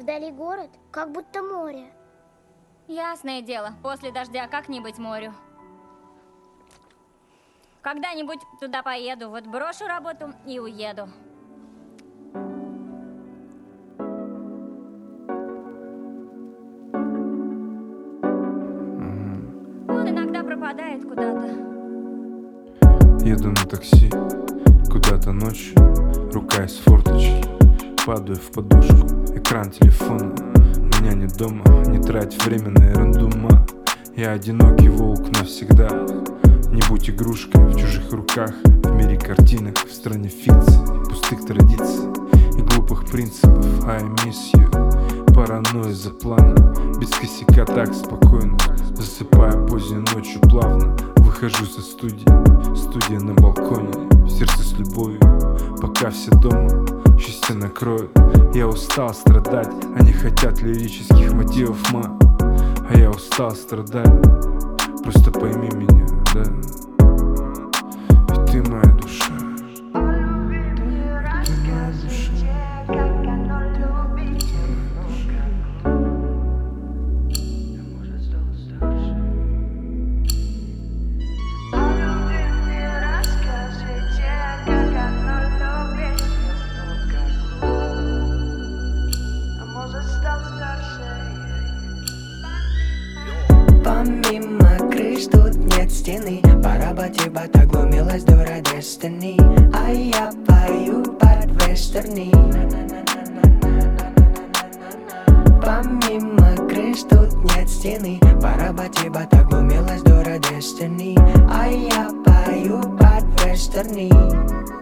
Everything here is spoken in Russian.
Вдали город, как будто море. Ясное дело, после дождя как не быть морю. Когда-нибудь туда поеду, вот брошу работу и уеду. Он иногда пропадает куда-то. Еду на такси, куда-то ночью, рука из форточки, падаю в подушку, экран телефона. Меня нет дома, не трать время на ерунду, ма. Я одинокий волк навсегда. Не будь игрушкой в чужих руках, в мире картинок, в стране фикций, пустых традиций и глупых принципов. I miss you, паранойя за планом, без косяка так спокойно, засыпая поздней ночью плавно. Выхожу со студии, студия на балконе, в сердце с любовью, пока все дома, счастье накроет. Я устал страдать, они хотят лирических мотивов, ма. А я устал страдать, просто пойми меня, да. Ведь ты моя душа. Помимо крыш тут нет стены, по работе оглумилась дура Destiny, а я пою под вестерны. Помимо крыш тут нет стены, по работе оглумилась дура Destiny, а я пою под вестерны.